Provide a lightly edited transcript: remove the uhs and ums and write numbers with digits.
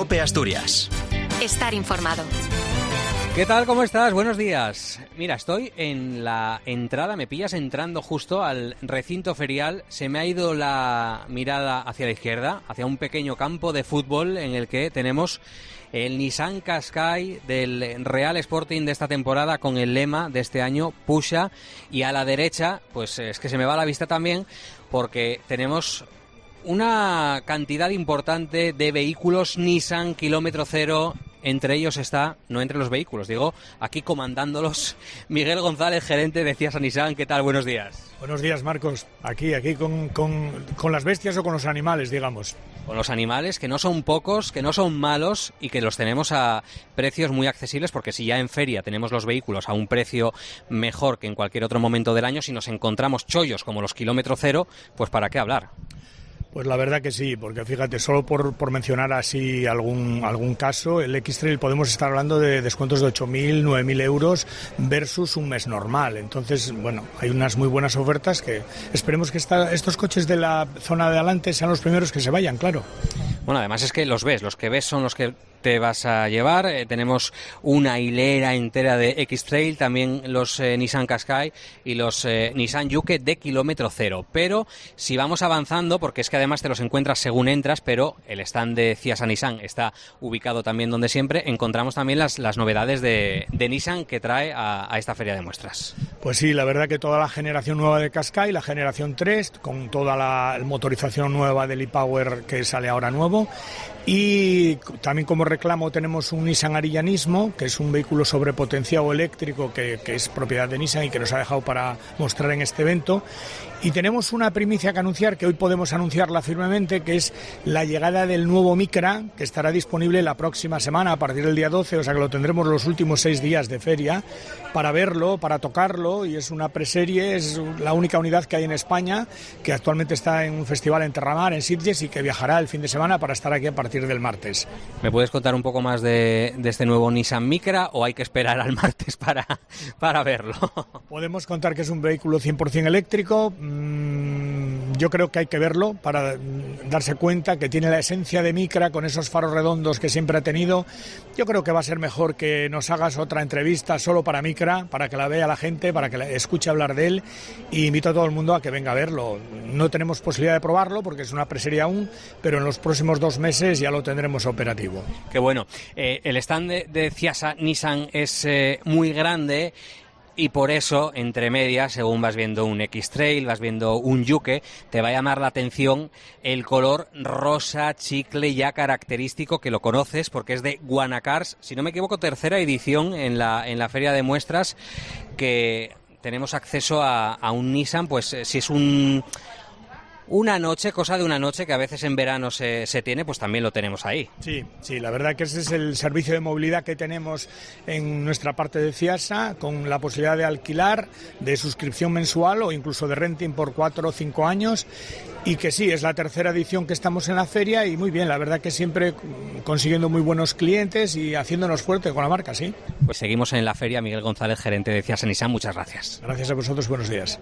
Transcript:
COPE Asturias. Estar informado. ¿Qué tal? ¿Cómo estás? Buenos días. Mira, estoy en la entrada, me pillas entrando justo al recinto ferial. Se me ha ido la mirada hacia la izquierda, hacia un pequeño campo de fútbol en el que tenemos el Nissan Qashqai del Real Sporting de esta temporada con el lema de este año, Pusha. Y a la derecha, pues es que se me va la vista también porque tenemos una cantidad importante de vehículos Nissan kilómetro cero. Entre ellos está, no entre los vehículos, digo, aquí comandándolos, Miguel González, gerente de Ciasa Nissan. ¿Qué tal? Buenos días. Buenos días, Marcos. Aquí con las bestias o con los animales, digamos. Con los animales, que no son pocos, que no son malos y que los tenemos a precios muy accesibles, porque si ya en feria tenemos los vehículos a un precio mejor que en cualquier otro momento del año, si nos encontramos chollos como los kilómetro cero, pues ¿para qué hablar? Pues la verdad que sí, porque fíjate, solo por mencionar así algún caso, el X-Trail podemos estar hablando de descuentos de 8.000, 9.000 euros versus un mes normal. Entonces, bueno, hay unas muy buenas ofertas que esperemos que estos coches de la zona de adelante sean los primeros que se vayan, claro. Bueno, además es que los que ves son los que te vas a llevar. Tenemos una hilera entera de X-Trail, también los Nissan Qashqai y los Nissan Juke de kilómetro cero. Pero si vamos avanzando, porque es que además te los encuentras según entras, pero el stand de Ciasa Nissan está ubicado también donde siempre, encontramos también las novedades de Nissan que trae a esta feria de muestras. Pues sí, la verdad que toda la generación nueva de Qashqai, la generación 3, con toda la motorización nueva del e-Power que sale ahora nuevo. Y también como reclamo tenemos un Nissan Ariya Nismo, que es un vehículo sobrepotenciado eléctrico que es propiedad de Nissan y que nos ha dejado para mostrar en este evento. Y tenemos una primicia que anunciar, que hoy podemos anunciarla firmemente, que es la llegada del nuevo Micra, que estará disponible la próxima semana a partir del día 12, o sea que lo tendremos los últimos 6 días de feria para verlo, para tocarlo, y es una preserie, es la única unidad que hay en España, que actualmente está en un festival en Terramar, en Sitges, y que viajará el fin de semana para estar aquí a partir del martes. ¿Me puedes contar un poco más de este nuevo Nissan Micra o hay que esperar al martes para verlo? Podemos contar que es un vehículo 100% eléctrico. Yo creo que hay que verlo para darse cuenta que tiene la esencia de Micra con esos faros redondos que siempre ha tenido. Yo creo que va a ser mejor que nos hagas otra entrevista solo para Micra, para que la vea la gente, para que la escuche hablar de él, y invito a todo el mundo a que venga a verlo. No tenemos posibilidad de probarlo porque es una preserie aún, pero en los próximos 2 meses ya lo tendremos operativo. Qué bueno. El stand de Ciasa Nissan es muy grande. Y por eso, entre medias, según vas viendo un X-Trail, vas viendo un Juke, te va a llamar la atención el color rosa chicle ya característico, que lo conoces porque es de Guanacars, si no me equivoco, tercera edición en la feria de muestras, que tenemos acceso a un Nissan, pues si es una noche, cosa de una noche que a veces en verano se tiene, pues también lo tenemos ahí. Sí, la verdad que ese es el servicio de movilidad que tenemos en nuestra parte de Ciasa, con la posibilidad de alquilar, de suscripción mensual o incluso de renting por 4 o 5 años, y que sí, es la tercera edición que estamos en la feria y muy bien, la verdad que siempre consiguiendo muy buenos clientes y haciéndonos fuerte con la marca, sí. Pues seguimos en la feria. Miguel González, gerente de Ciasa Nissan, muchas gracias. Gracias a vosotros, buenos días.